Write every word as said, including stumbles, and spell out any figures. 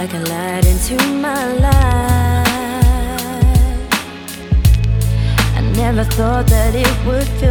like a light into my life. I never thought that it would